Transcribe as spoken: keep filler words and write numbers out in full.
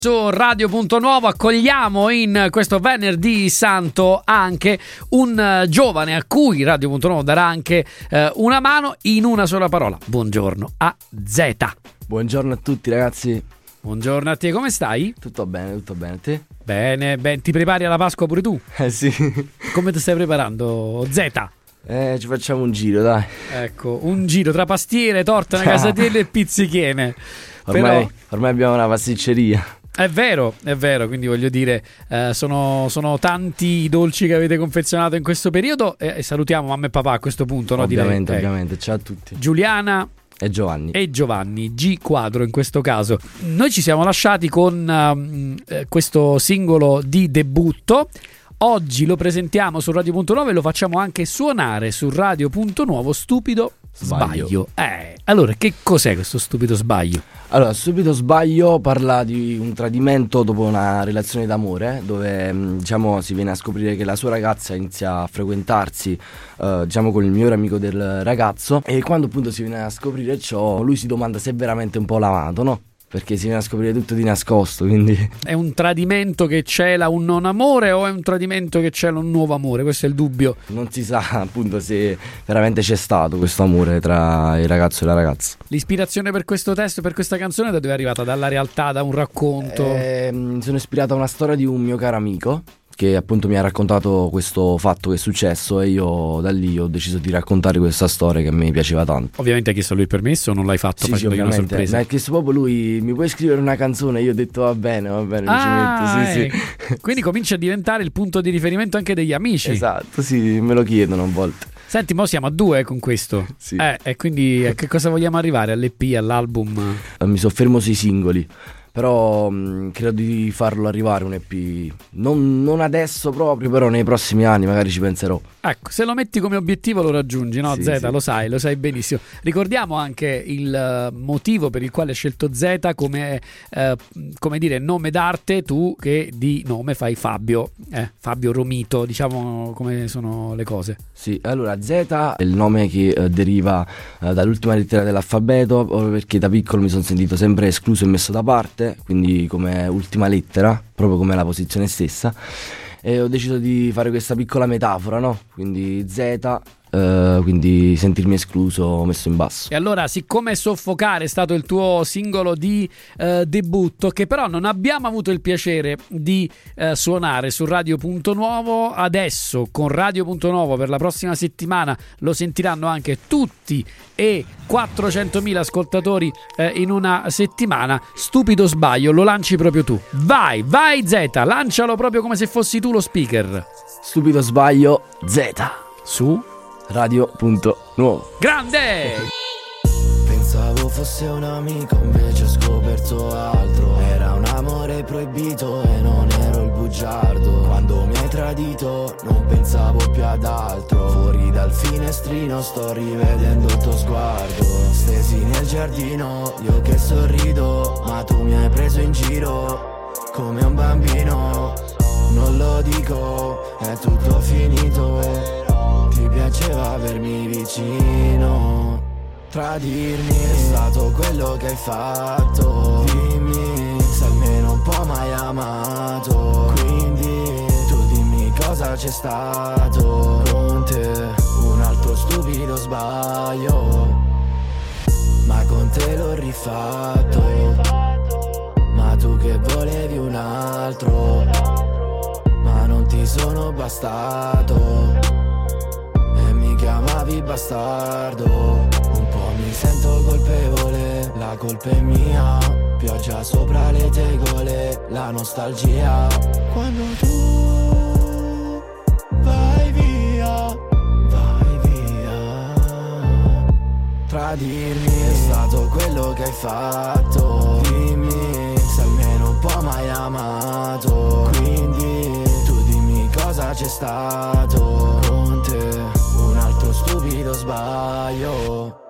Su Radio Punto Nuovo accogliamo in questo venerdì santo anche un uh, giovane a cui Radio Punto Nuovo darà anche uh, una mano in una sola parola. Buongiorno a Zeta. Buongiorno a tutti ragazzi. Buongiorno a te, come stai? Tutto bene, tutto bene, te? Bene, bene, ti prepari alla Pasqua pure tu? Eh sì. Come ti stai preparando, Zeta? Eh, ci facciamo un giro, dai. Ecco, un giro tra pastiere, torta, una casatiella e pizzichiene. Ormai, Però... ormai abbiamo una pasticceria. È vero, è vero, quindi voglio dire, eh, sono, sono tanti i dolci che avete confezionato in questo periodo e, e salutiamo mamma e papà a questo punto, no? Ovviamente, Direi, ovviamente, ciao a tutti. Giuliana e Giovanni. E Giovanni, G Quadro in questo caso. Noi ci siamo lasciati con um, eh, questo singolo di debutto. Oggi lo presentiamo su Radio Punto Nuovo e lo facciamo anche suonare su Radio Punto Nuovo, Stupido Sbaglio. sbaglio. Eh, allora, che cos'è questo Stupido Sbaglio? Allora, Stupido Sbaglio parla di un tradimento dopo una relazione d'amore, dove diciamo si viene a scoprire che la sua ragazza inizia a frequentarsi eh, diciamo con il migliore amico del ragazzo, e quando appunto si viene a scoprire ciò, lui si domanda se è veramente un po' l'amato, no? Perché si viene a scoprire tutto di nascosto, quindi... È un tradimento che cela un non amore o è un tradimento che cela un nuovo amore? Questo è il dubbio. Non si sa appunto se veramente c'è stato questo amore tra il ragazzo e la ragazza. L'ispirazione per questo testo, per questa canzone, da dove è arrivata? Dalla realtà, da un racconto? Eh, sono ispirato a una storia di un mio caro amico che appunto mi ha raccontato questo fatto che è successo, e io da lì ho deciso di raccontare questa storia che mi piaceva tanto. Ovviamente hai chiesto a lui il permesso o non l'hai fatto? Sì, sì, una sorpresa? Mi ha chiesto proprio lui, mi puoi scrivere una canzone? Io ho detto va bene, va bene, ah, mi ci metto, sì, sì. Quindi comincia a diventare il punto di riferimento anche degli amici. Esatto, sì, me lo chiedono a volte. Senti, mo siamo a due con questo. Sì. Eh, e quindi a che cosa vogliamo arrivare? All'E P, all'album? Mi soffermo sui singoli. Però mh, credo di farlo arrivare un E P non, non adesso proprio, però nei prossimi anni magari ci penserò. Ecco, se lo metti come obiettivo lo raggiungi, no? Sì, Zeta, sì. Lo sai, lo sai benissimo. Ricordiamo anche il motivo per il quale hai scelto Zeta come, eh, come dire, nome d'arte, tu che di nome fai Fabio, eh, Fabio Romito, diciamo come sono le cose. Sì, allora Zeta è il nome che eh, deriva eh, dall'ultima lettera dell'alfabeto, proprio perché da piccolo mi sono sentito sempre escluso e messo da parte, quindi come ultima lettera, proprio come la posizione stessa, e ho deciso di fare questa piccola metafora, no? Quindi Zeta, eh, quindi sentirmi escluso, messo in basso. E allora, siccome Soffocare è stato il tuo singolo di eh, debutto, che però non abbiamo avuto il piacere di eh, suonare su Radio Punto Nuovo, adesso con Radio Punto Nuovo per la prossima settimana lo sentiranno anche tutti e quattrocentomila ascoltatori eh, in una settimana. Stupido Sbaglio, lo lanci proprio tu. Vai, vai Zeta, lancialo proprio come se fossi tu lo speaker. Stupido Sbaglio, Zeta, su Radio Punto Nuovo. Grande! Pensavo fosse un amico, invece ho scoperto altro. Era un amore proibito e non ero il bugiardo. Quando mi hai tradito non pensavo più ad altro. Fuori dal finestrino sto rivedendo il tuo sguardo. Stesi nel giardino, io che sorrido, ma tu mi hai preso in giro come un bambino. Non lo dico, è tutto finito. Ti piaceva avermi vicino. Tradirmi è stato quello che hai fatto. Dimmi se almeno un po' m'hai amato. Quindi tu dimmi cosa c'è stato con te. Un altro stupido sbaglio, ma con te l'ho rifatto. Ma tu che volevi un altro, ma non ti sono bastato. E mi chiamavi bastardo. Un po' mi sento colpevole, la colpa è mia. Pioggia sopra le tegole, la nostalgia. Quando tu vai via, vai via. Tradirmi è stato quello che hai fatto. Dimmi se almeno un po' m'hai amato. Quindi tu dimmi cosa c'è stato con te. Un altro stupido sbaglio.